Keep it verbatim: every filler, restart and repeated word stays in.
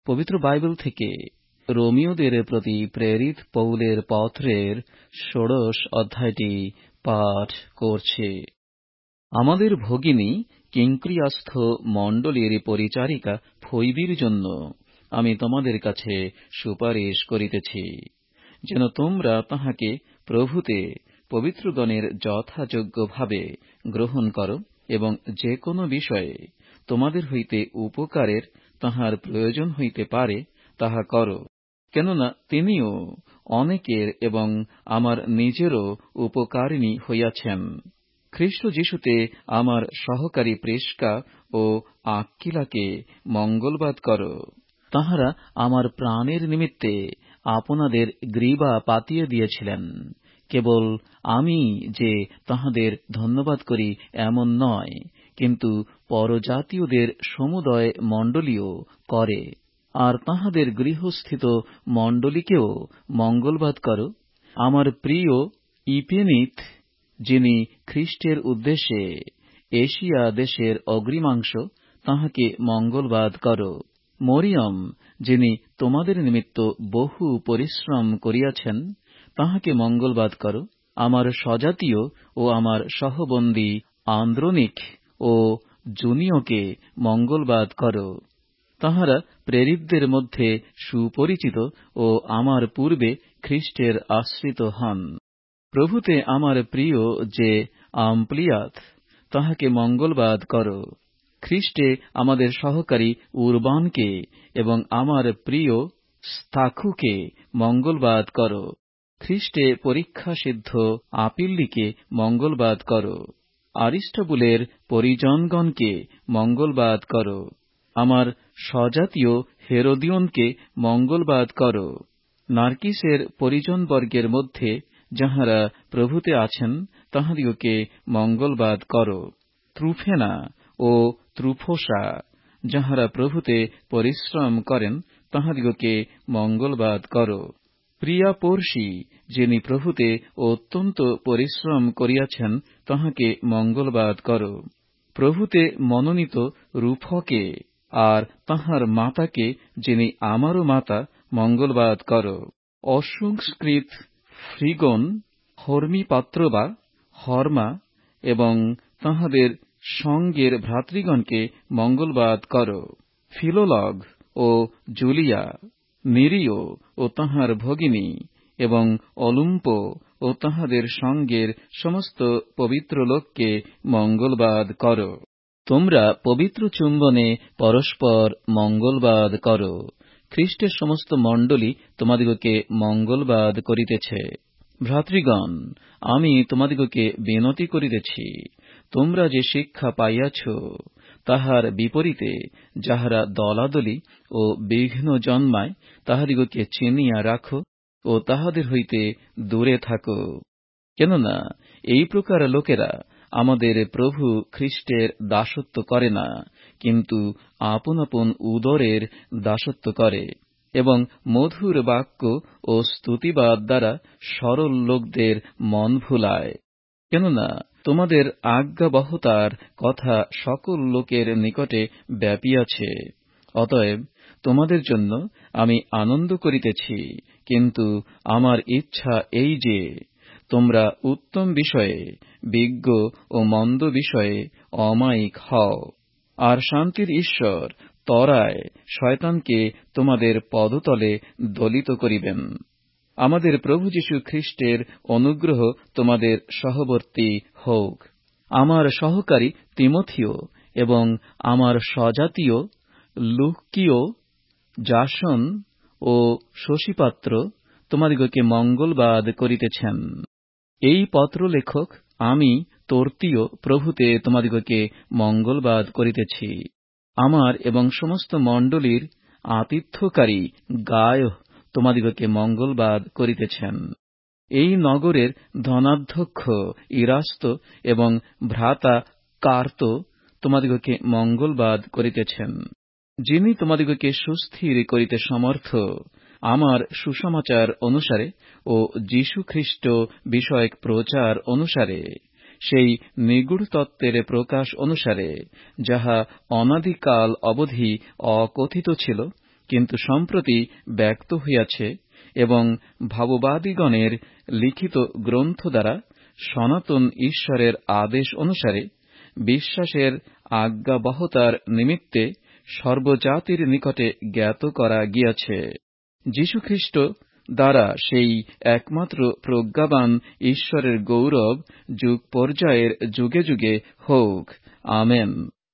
পবিত্র বাইবেল থেকে রোমীয়দের প্রতি প্রেরিত পৌলের পত্রের ষোড়শ অধ্যায়টি পাঠ করছি। আমাদের ভগিনী কিংক্রিয়াস্থ মণ্ডলীর পরিচারিকা ফইবির জন্য আমি তোমাদের কাছে সুপারিশ করিতেছি, যেন তোমরা তাহাকে প্রভুতে পবিত্রগণের যথাযোগ্যভাবে গ্রহণ করো এবং যে কোনো বিষয়ে তোমাদের হইতে উপকারের তাহার প্রয়োজন হইতে পারে তাহা করো। কেননা তিনিও অনেকের এবং আমার নিজেরও উপকারিণী হইয়াছেন। খ্রীষ্ট যীশুতে আমার সহকারী প্রিস্কা ও আক্কিলাকে মঙ্গলবাদ করো। তাহারা আমার প্রাণের নিমিত্তে আপনাদের গ্রীবা পাতিয়ে দিয়েছিলেন। কেবল আমি যে তাহাদের ধন্যবাদ করি এমন নয়, কিন্তু পরজাতীয়দের সমুদয় মণ্ডলীও করে। আর তাহাদের গৃহস্থিত মণ্ডলীকেও মঙ্গলবাদ করো। আমার প্রিয় ইপেনিত, যিনি খ্রীষ্টের উদ্দেশ্যে এশিয়া দেশের অগ্রিমাংশ, তাহাকে মঙ্গলবাদ করো। মরিয়ম, যিনি তোমাদের নিমিত্ত বহু পরিশ্রম করিয়াছেন, তাহাকে মঙ্গলবাদ করো। আমার স্বজাতীয় ও আমার সহবন্দী আন্দ্রোনিক ও জুনিয়কে মঙ্গলবাদ করো। তাহারা প্রেরিতদের মধ্যে সুপরিচিত ও আমার পূর্বে খ্রীষ্টের আশ্রিত হন। প্রভুতে আমার প্রিয় যে আম্প্লিয়াত, তাহাকে মঙ্গলবাদ করো। খ্রীষ্টে আমাদের সহকারী উর্বানকে এবং আমার প্রিয় স্তাখুকে মঙ্গলবাদ করো। খ্রীষ্টে পরীক্ষা সিদ্ধ আপিল্লিকে মঙ্গলবাদ করো। আরিস্টবুলের পরিজনগণকে মঙ্গলবাদ করো। আমার স্বজাতীয় হেরোদিয়নকে মঙ্গলবাদ করো। নার্কিসের পরিজনবর্গের মধ্যে যাহারা প্রভুতে আছেন, তাহাদিওকে মঙ্গলবাদ করো। ত্রুফেনা ও ত্রুফোসা, যাহারা প্রভুতে পরিশ্রম করেন, তাহাদিওকে মঙ্গলবাদ করো। প্রিয়াপর্ষি, যিনি প্রভুতে অত্যন্ত পরিশ্রম করিয়াছেন, তাহাকে মঙ্গলবাদ করো। প্রভুতে মনোনীত রূফকে আর তাহার মাতাকে, যিনি আমারও মাতা, মঙ্গলবাদ করো। অসংস্কৃত ফ্রিগন, হর্মিপাত্রবা, হর্মা এবং তাহাদের সঙ্গের ভ্রাতৃগণকে মঙ্গলবাদ করো। ফিলোলগ ও জুলিয়া, নিরিও ও তাহার ভগিনী এবং অলুম্প ও তাহাদের সঙ্গের সমস্ত পবিত্র লোককে মঙ্গলবাদ করো। তোমরা পবিত্র চুম্বনে পরস্পর মঙ্গলবাদ করো। খ্রীষ্টের সমস্ত মণ্ডলী তোমাদিগকে মঙ্গলবাদ করিতেছে। ভ্রাতৃগণ, আমি তোমাদিগকে বিনতি করিতেছি, তোমরা যে শিক্ষা পাইয়াছ, তাহার বিপরীতে যাহারা দলাদলি ও বিঘ্ন জন্মায়, তাহাদিগকে চিনিয়া রাখো ও তাহাদের হইতে দূরে থাকো। কেননা এই প্রকার লোকেরা আমাদের প্রভু খ্রীষ্টের দাসত্ব করে না, কিন্তু আপন আপন উদরের দাসত্ব করে এবং মধুর বাক্য ও স্তুতিবাদ দ্বারা সরল লোকদের মন ভুলায়। কেননা তোমাদের আজ্ঞাবহতার কথা সকল লোকের নিকটে ব্যাপিয়াছে। অতএব তোমাদের জন্য আমি আনন্দ করিতেছি, কিন্তু আমার ইচ্ছা এই যে তোমরা উত্তম বিষয়ে, বিজ্ঞ ও মন্দ বিষয়ে অমায়িক হও। আর শান্তির ঈশ্বর তরায় শয়তানকে তোমাদের পদতলে দলিত করিবেন। আমাদের প্রভু যীশু খ্রীষ্টের অনুগ্রহ তোমাদের সহবর্তী হোক। আমার সহকারী তিমথিও এবং আমার স্বজাতীয় লুকিও, জাসন ও শশীপাত্র তোমাদিগকে মঙ্গলবাদ করিতেছেন। এই পত্র লেখক আমি তর্তীয় প্রভুতে তোমাদিগকে মঙ্গলবাদ করিতেছি। আমার এবং সমস্ত মণ্ডলীর আতিথ্যকারী গায় তোমাদিগকে মঙ্গলবাদ করিতেছেন। এই নগরের ধনাধ্যক্ষ ইরাস্ত এবং ভ্রাতা কার্ত তোমাদিগকে মঙ্গলবাদ করিতেছেন। যিনি তোমাদিগকে সুস্থির করিতে সমর্থ, আমার সুসমাচার অনুসারে ও যীশু খ্রীষ্ট বিষয়ক প্রচার অনুসারে, সেই নিগূঢ় তত্ত্বের প্রকাশ অনুসারে, যাহা অনাদিকাল অবধি অকথিত ছিল, কিন্তু সম্প্রতি ব্যক্ত হইয়াছে এবং ভাববাদীগণের লিখিত গ্রন্থ দ্বারা সনাতন ঈশ্বরের আদেশ অনুসারে বিশ্বাসের আজ্ঞাবহতার নিমিত্তে সর্বজাতির নিকটে জ্ঞাত করা গিয়াছে। যীশুখ্রীষ্ট দ্বারা সেই একমাত্র প্রজ্ঞাবান ঈশ্বরের গৌরব যুগ পর্যায়ের যুগে যুগে হোক। আমেন।